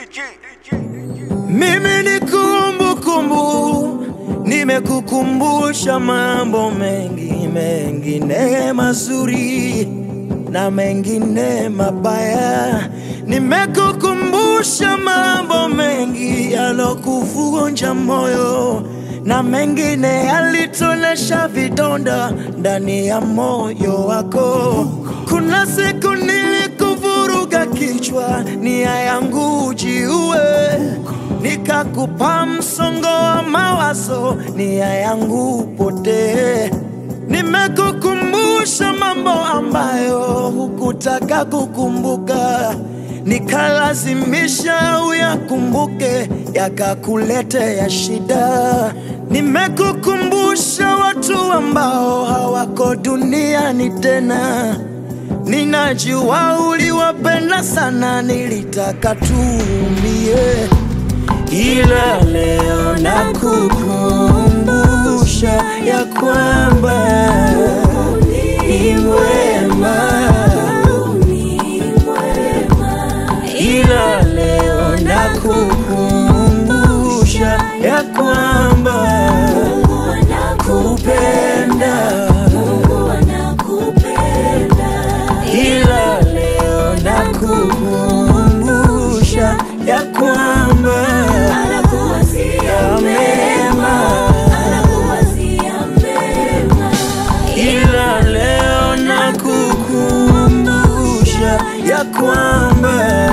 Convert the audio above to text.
Mimi ni kumbukumbu, nimekukumbusha mambo mengi, mengine mazuri na mengine mabaya. Nimekukumbusha mambo mengi yalokuvunja moyo, na mengine yalitonesha vidonda ndani ya moyo wako. Kuna siku nilikuvuruga kichwa, nia yangu jiue, nikakupa msongo wa mawazo, nia yangu potee. Nimekukumbusha mambo ambayo hukutaka kukumbuka, nikalazimisha uyakumbuke, yakakuletea shida. Nimekukumbusha watu ambao hawako duniani tena, ninajua uliwapenda sana, nilitaka tuumie. Ila leo nakukumbusha ya kwamba ni mwema. Ila leo nakukumbusha ya kwamba nakupenda. Ila leo nakukumbusha ya kwamba anakuwazia mema. Ila leo nakukumbusha ya kwamba